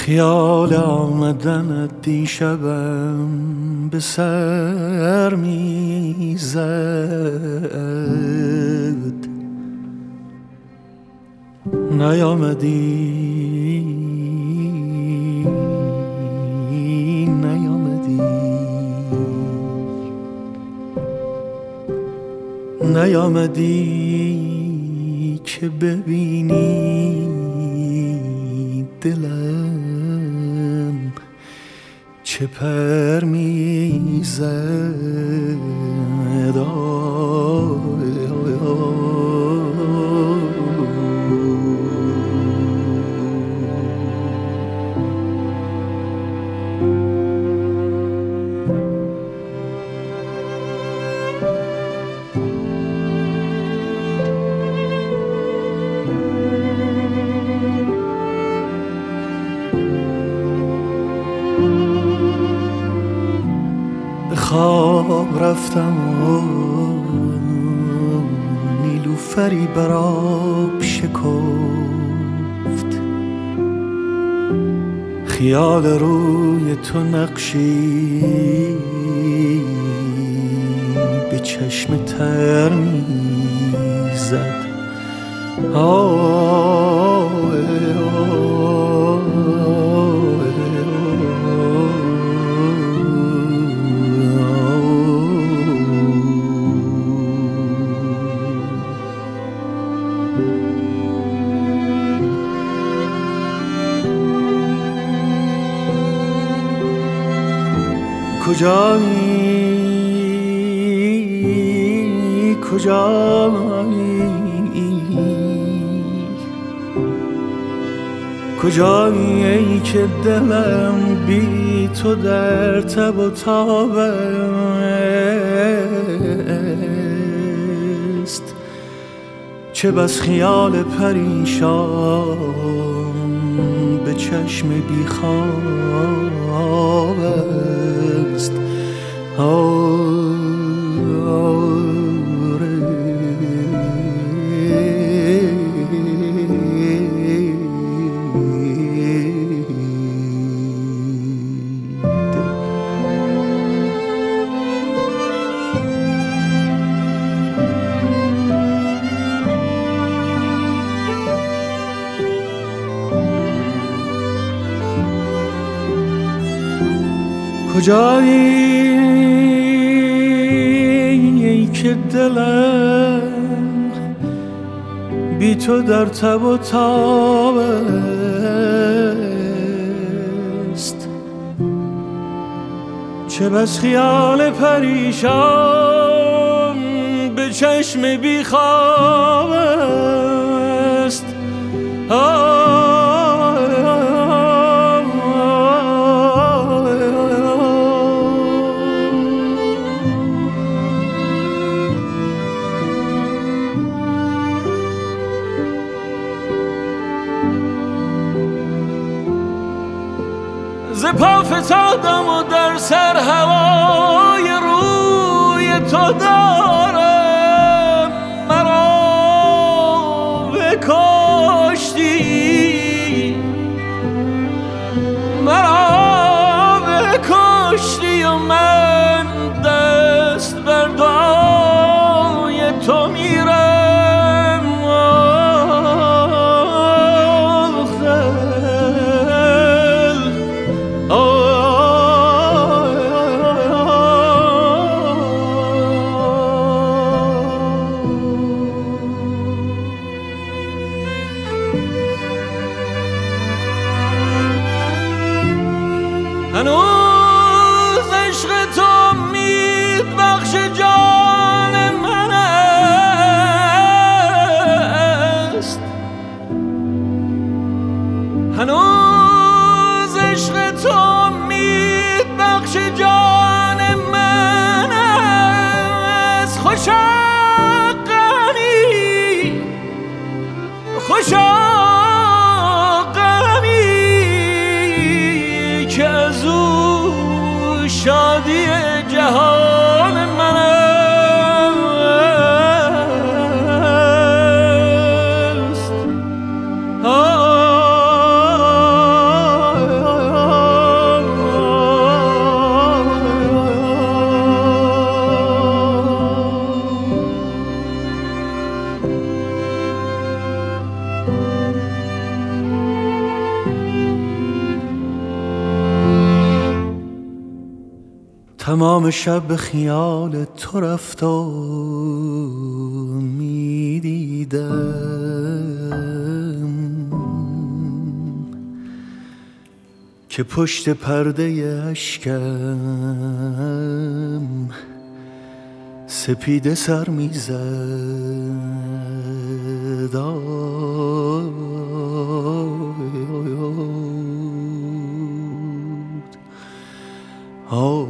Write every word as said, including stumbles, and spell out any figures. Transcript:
خیال آمدن دیشبم به سر میزد، نیامدی نیامدی نیامدی که ببینی دلم چه پر میزد. آی آی آی خواب رفتم و نیلوفری بر آب شکفت، خیال روی تو نقشی به چشم تر میزد. آه کجایی کجایی کجایی ای که دلم بی تو در تب و تاب است، چه بس خیال پریشان به چشم بی خواب است. کجایی که دلم بی تو در تب و تاب است، چه بس خیال پریشان به چشم بی خواب است. ز پا فتادم و در سر هوای روی تو دارم، مرا بکشتی مرا بکشتی و من دست بر دعای تو میرم. تمام شب به خیال تو رفت و میدیدم که پشت پرده اشکم سپیده سر میزد. آه